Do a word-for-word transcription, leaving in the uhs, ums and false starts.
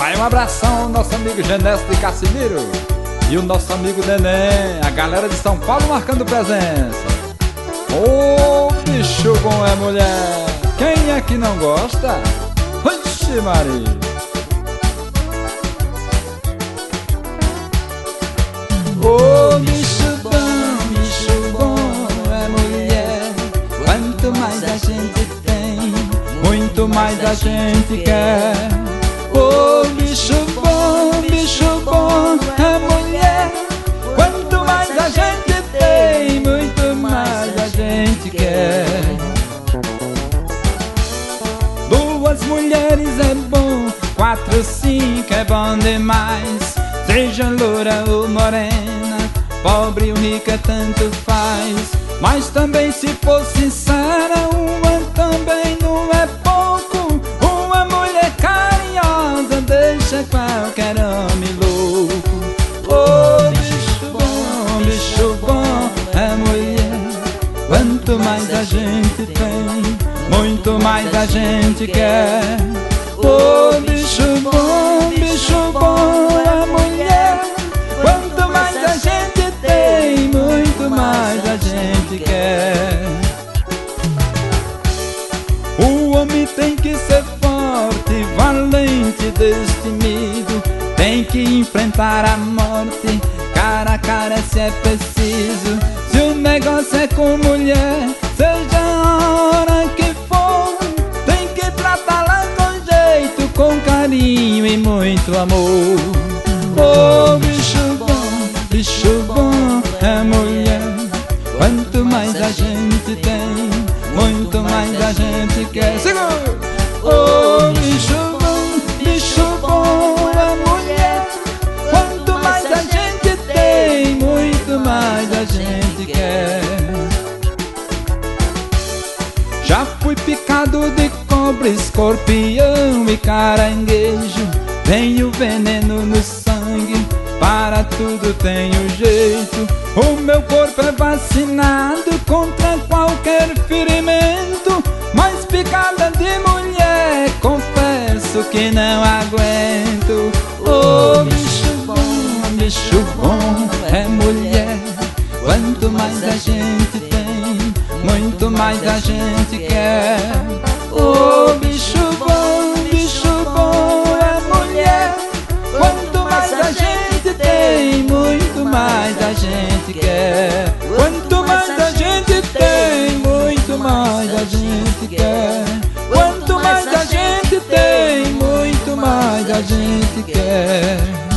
Vai um abração ao nosso amigo Genésio de Casimiro e o nosso amigo Neném, a galera de São Paulo marcando presença. Ô, oh, bicho bom é mulher, quem é que não gosta? Oxi Maria. Ô, oh, bicho bom, bicho bom é mulher. Quanto mais a gente tem, muito mais a gente quer. Ô, oh, bicho bom, bicho bom é mulher. Quanto mais a gente tem, muito mais a gente quer. Duas mulheres é bom, quatro, cinco é bom demais. Seja loura ou morena, pobre ou rica tanto faz. Mas também se for sincera, uma também não é pouco. Uma mulher carinhosa deixa qualquer homem louco. Oh, bicho bom, bicho bom é mulher. Quanto mais a gente tem, muito mais a gente quer. Oh, bicho bom, bicho bom é mulher. Quanto mais a gente tem, muito mais a gente quer. O homem tem que ser forte, valente, destemido. Tem que enfrentar a morte, cara a cara se é preciso. Se o negócio é com mulher, seja a hora que for, tem que tratá-la com jeito, com carinho e muito amor. Oh, bicho bom, bicho bom é mulher. Quanto mais a gente tem, muito mais a gente quer. Segura! Oh, bicho bom, bicho bom é mulher. Quanto mais a gente tem, muito mais a gente quer. Já fui picado de cobra, escorpião e caranguejo. Tenho veneno no sangue, para tudo tenho jeito. O meu corpo é vacinado contra qualquer ferimento. Mas picada de mulher, confesso que não aguento. Oh, bicho bom, bicho bom é mulher. Quanto mais a gente tem, muito mais a gente quer. Oh, bicho bom, bicho bom é mulher. Quanto mais a gente tem, muito mais a gente quer. Quanto mais a gente tem, muito mais a gente quer. Quanto mais a gente tem, muito mais a gente quer.